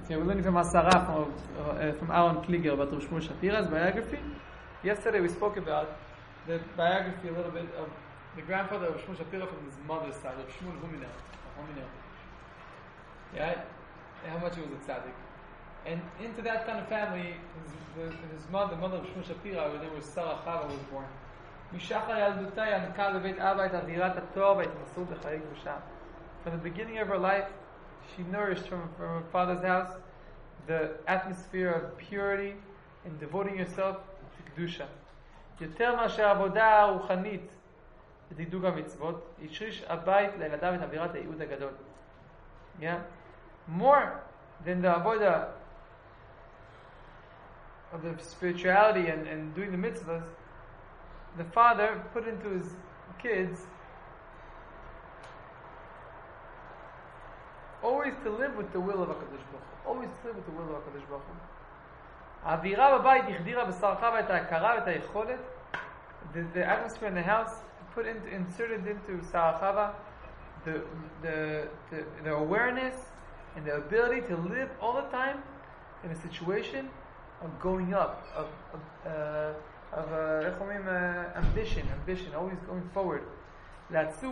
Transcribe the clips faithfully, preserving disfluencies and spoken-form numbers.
Okay, we're learning from Asara, from, uh, from Aaron Kliger about Rav Shmuel Shapira's biography. Yesterday we spoke about the biography a little bit of the grandfather of Rav Shmuel Shapira from his mother's side, Rav Shmuel Huminel. Yeah, and how much he was a tzaddik. And into that kind of family, his, the, his mother, the mother of Shmuel Shapira, her name was Sarah Chava, was born. משחר ילדותה ינקה לבית אבא את אווירת התואר וההתמסרות לחיי קדושה. From the beginning of her life, she nourished from, from her father's house the atmosphere of purity and devoting herself to Kedusha. יותר מאשר עבודה רוחנית ודקדוק המצוות, השריש הבית לילדיו את אווירת הייעוד הגדול. Yeah? More than the avodah of the spirituality and, and doing the mitzvahs, the father put into his kids always to live with the will of HaKadosh Baruch Hu. Always to live with the will of HaKadosh Baruch Hu. האווירה בבית החדירה בשרחה את ההכרה ואת היכולת. The, the atmosphere in the house put into, inserted into Sarachava the, the, the, the awareness and the ability to live all the time in a situation of going up, of, of uh, of uh, uh, ambition, ambition, always going forward. Always to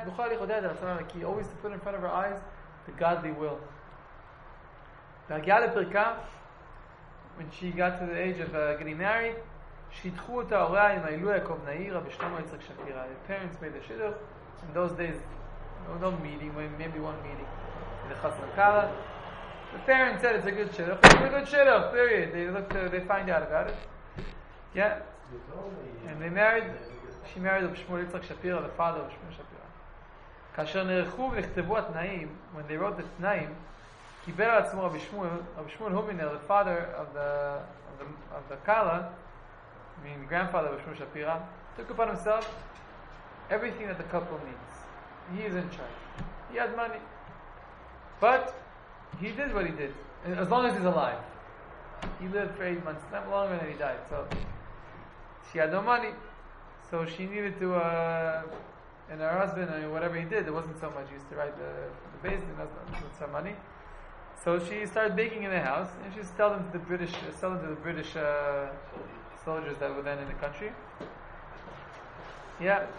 put in front of her eyes the godly will. When she got to the age of uh, getting married, the parents made the shidduch. In those days, no, no meeting, maybe one meeting. The parents said it's a good shidduch. It's a good shidduch, period. They looked, uh, they find out about it. Yeah, and they married. She married Rav Shmuel Yitzchak Shapira, the father of Shmuel Shapira. כאשר נערכו ונכתבו התנאים, when they wrote the תנאים, קיבל על עצמו רבי שמואל, רבי שמואל הומינר, the father of the of the of the Kala, I mean grandfather of Shmuel Shapira, took upon himself everything that the couple needs. He is in charge. He had money, but he did what he did, as long as he's alive. He lived for eight months, not longer than he died. So she had no money, so she needed to, uh, and her husband, I mean, whatever he did, it wasn't so much. He used to write the, the basin, with some money. So she started baking in the house, and she used to sell them to the British, uh, sell them to the British uh, soldiers that were then in the country. Yeah.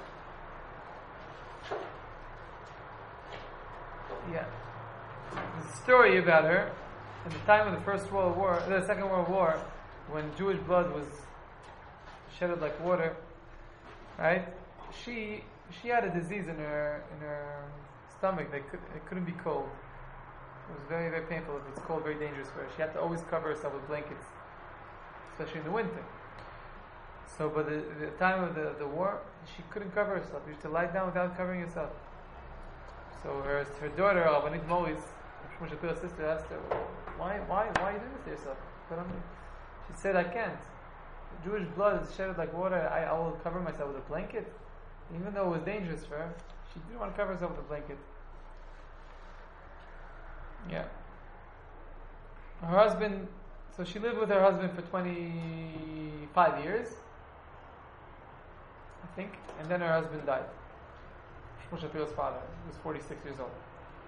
Yeah. There's a story about her. In the time of the First World War, the Second World War, when Jewish blood was shedded like water, right? She she had a disease in her in her stomach that could, it couldn't be cold. It was very very painful. If it's cold, very dangerous for her. She had to always cover herself with blankets, especially in the winter. So, by the, the time of the, the war, she couldn't cover herself. She used to lie down without covering herself. So her her daughter, Rabbanit Moritz, Shmuel Shapira's sister, asked her, why, why, why are you doing this to yourself? But I mean, she said, I can't. Jewish blood is shed like water. I, I will cover myself with a blanket. Even though it was dangerous for her, she didn't want to cover herself with a blanket. Yeah. Her husband, so she lived with her husband for twenty-five years, I think, and then her husband died. Shmuel Shapira's father. He was forty-six years old.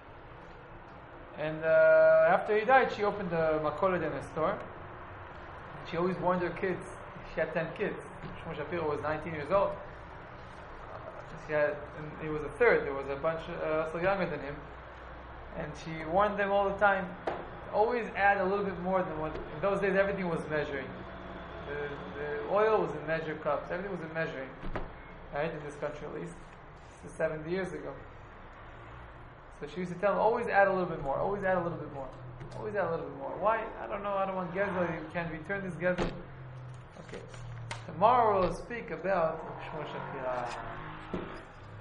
And uh, after he died, she opened a makolet in a store. She always warned her kids. She had ten kids. Shmuel Shapira was nineteen years old. She had, and he was a third. There was a bunch uh, also younger than him. And she warned them all the time. Always add a little bit more than what. In those days, everything was measuring. The, the oil was in measure cups. Everything was in measuring. Right, in this country at least. This is seventy years ago. So she used to tell him, always add a little bit more, always add a little bit more, always add a little bit more. Why? I don't know, I don't want gezel, you can return this gezel. Okay. Tomorrow we'll speak about Shmuel Shapira.